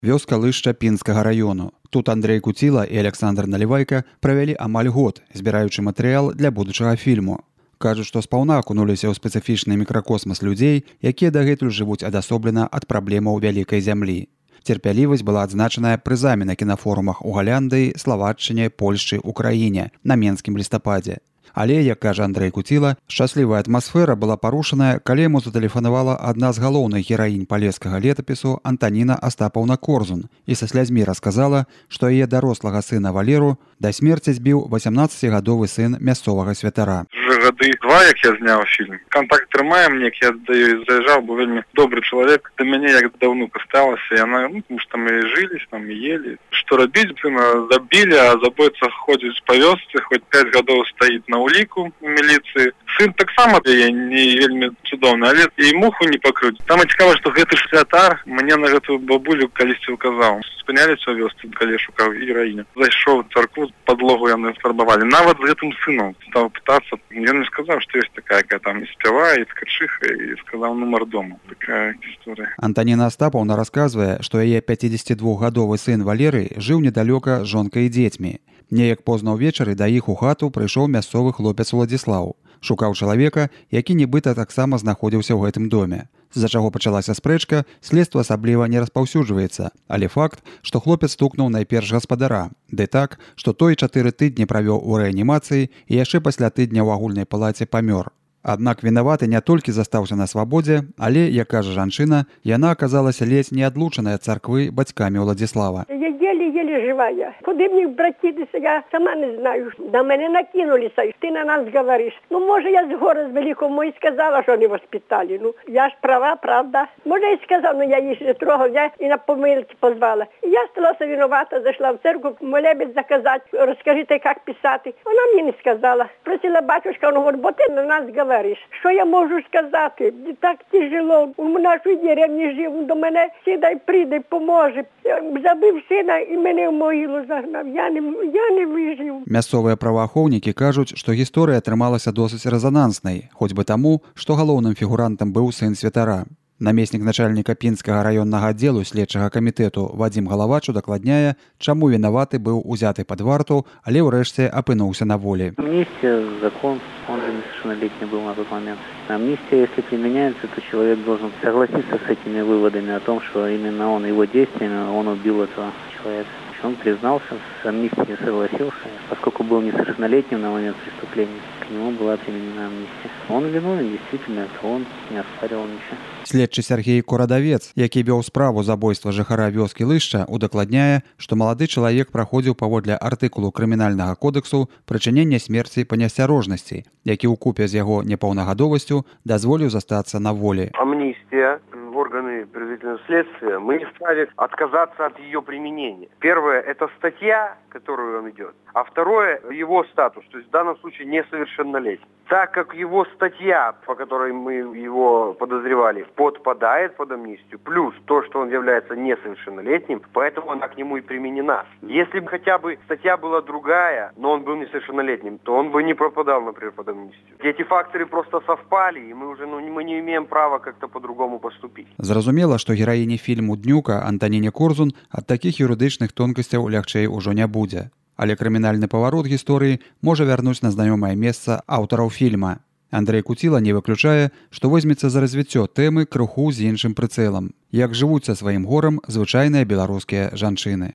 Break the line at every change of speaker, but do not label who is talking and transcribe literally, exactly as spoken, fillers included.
Вёска Лышча Пінскага раёну. Тут Андрей Куціла і Александр Налівайка правялі амаль год, збіраючы матэрыял для будучага фільму. Кажуць, што спаўна акунуліся ў спецыфічны мікракосмас людзей, якія дагэтуль жывуць адасоблена ад праблемаў вялікай зямлі. Цярпялівасць была адзначаная прызамі на кінафорумах у Галяндыі, Славаччыне, Польшчы, Украіне на Менскім лістападзе. Але, як кажа Андрей Куціла, шчаслівая атмасфера была парушаная, калі яму затэлефанавала адна з галоўных гераінь палескага летапісу Антаніна Астапаўна Корзун і са слязьмі расказала, што яе дарослага сына Валеру да смерці збіў васямнаццацігадовы сын мясцовага святара.
Гады два, як я зняў фільм. Контакт трымаем, неяк я да ёй заязджаў, бо вельмі добры чалавек. Да мяне як да ўнука сталася, яна, ну, тому што мы жылі, там і ели. Што рабіць, сына забілі, а забойца ходзіць па вёсцы, хоць пяць гадоў стаіць на уліку у міліцыі. Сын таксама яе не вельмі цудоўны, але і муху не пакрыць. Там цікава, што гэты ж святар мне на гэтую бабулю калісьці указаў. Спыняліся ў вёсцы, калі шукаў гераіню. Зайшоў у царкву, падлогу яны фарбавалі. Нават з гэтым сынам стаў пытацца. Ён мне сказаў, што ёсць такая, якая там і спявае, і ткачыха, і сказаў нумар дому. Такая гісторыя.
Антаніна Астапаўна расказвае, што яе пяцідзесятидвухгадовы сын Валерый жыў недалёка з жонкай і дзецьмі. Неяк позна ўвечары да іх у хату прыйшоў мясцовы хлопец Уладзіслаў. Шукаў чалавека, які нібыта таксама знаходзіўся ў гэтым доме. З-за чаго пачалася спрэчка, следства асабліва не распаўсюджваецца, але факт, што хлопец стукнуў найперш гаспадара, ды так, што той чатыры тыдні правёў у рэанімацыі і яшчэ пасля тыдня ў агульнай палаце памёр. Аднак вінаваты не толькі застаўся на свабодзе, але, як кажа жанчына, яна аказалася ледзь не адлучаная ад царквы бацькамі Уладзіслава.
Я еле-еле живая. Куди мені братитися, я сама не знаю. На мене накинулися, і ти на нас говориш. Ну, може, я з гора з Великого і сказала, що не воспитали. Ну, я ж права, правда. Може, я сказала, но я їх не трогав, я і на помилки позвала. І я сталася виновата, зайшла в церкву, молебець заказати, розкажіть, як писати. Вона мені не сказала. Просила батюшка, він говорить, бо ти на нас говориш. Що я можу сказати? Так тяжело. У нашій деревні жив, до мене сідай, прийде, поможе. Забив сина і мене в могилу загнав. Я не, я не вижив.
Мясцовыя праваахоўнікі кажуць, што гісторыя атрымалася досыць рэзананснай, хоць бы таму, што галоўным фігурантам быў сын святара. Намеснік начальніка Пінскага раённага аддзелу следчага камітэту Вадзім Галавач удакладняе, чаму вінаваты быў узяты пад варту, але ўрэшце апынуўся на волі.
Амнистия, закон, он же несовершеннолетний был на тот момент. Амнистия, если применяется, то человек должен согласиться с этими выводами о том, что именно он, его действиями, он убил этого человека. Он признался, с амнистией согласился, поскольку был несовершеннолетним на момент преступления, к нему была применена амнистия. Он виновен, действительно, это он не оспаривал ничего.
Следчы Сергей Курадавец, які вёў справу забойства жыхара вёскі Лышча, удакладняе, што малады чалавек праходзіў паводле артыкулу крымінальнага кодексу прычынення смерці па неасцярожнасці, які ўкупе з яго непаўнагадовасцю дазволіў застацца на волі.
Амнистия в органы предварительного следствия, мы не вправе отказаться от ее применения. Первое, это статья, которую он идет, а второе, его статус, то есть в данном случае несовершеннолетний. Так как его статья, по которой мы его подозревали, подпадает под амнистию, плюс то, что он является несовершеннолетним, поэтому она к нему и применена. Если бы хотя бы статья была другая, но он был несовершеннолетним, то он бы не пропадал, например, под амнистию. Эти факторы просто совпали, и мы уже ну, мы не имеем права как-то по-другому поступить.
Зразумела, што гераіні фільму «Днюка» Антаніне Корзун ад такіх юрыдычных тонкасцяў лягчэй ужо не будзе. Але крымінальны паварот гісторыі можа вярнуць на знаёмае месца аўтараў фільма. Андрей Куціла не выключае, што возьмецца за развіццё тэмы крыху з іншым прыцэлам. Як жывуць са сваім горам звычайныя беларускія жанчыны.